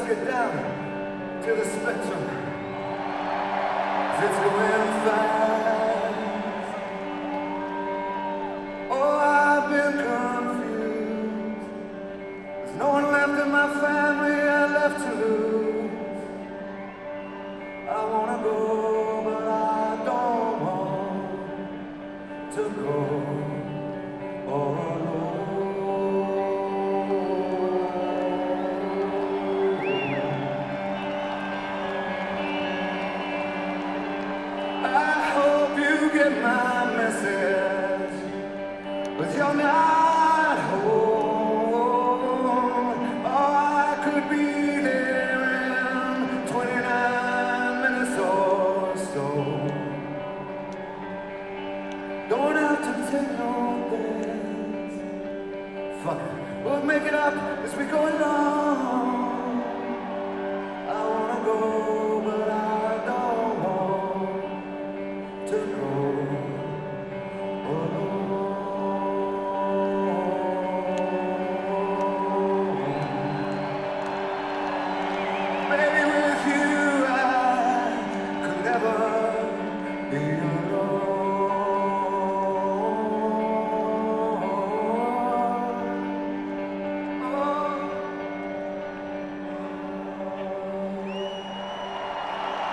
get down to the spectrum. 'Cause it's going fast. Oh, I've been confused. There's no one left in my family I left to lose. I wanna go, but I don't want to go alone. I hope you get my message, but you're not home. Oh, I could be there in 29 minutes or so. Don't have to take no days. Fuck it, we'll make it up as we go along.